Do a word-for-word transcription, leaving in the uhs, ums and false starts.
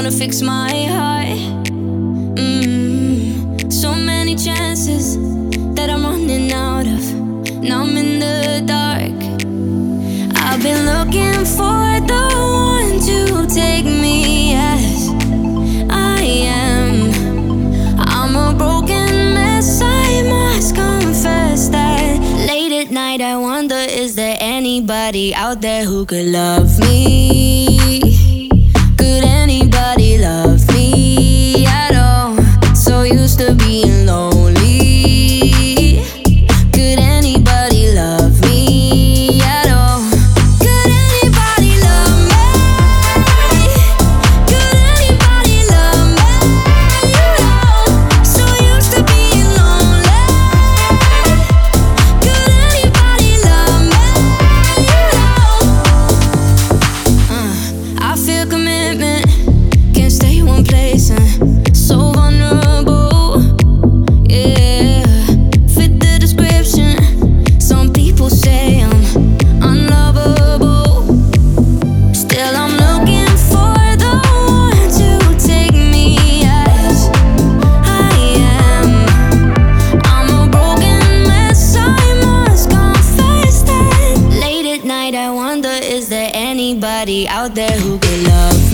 to fix my heart. mm, So many chances that I'm running out of. Now I'm in the dark. I've been looking for the one to take me as I am. I'm a broken mess, I must confess that. Late at night I wonder, is there anybody out there who could love me? Could anybody love me at all? So used to being lonely. Could anybody love me at all? Could anybody love me? Could anybody love me at all? So used to being lonely. Could anybody love me at all? uh, I feel commitment, can't stay one place, and so vulnerable. Yeah, fit the description. Some people say I'm unlovable. Still I'm looking for the one to take me as I am. I'm a broken mess, I must confess that. Late at night I wonder, is there anybody out there who could love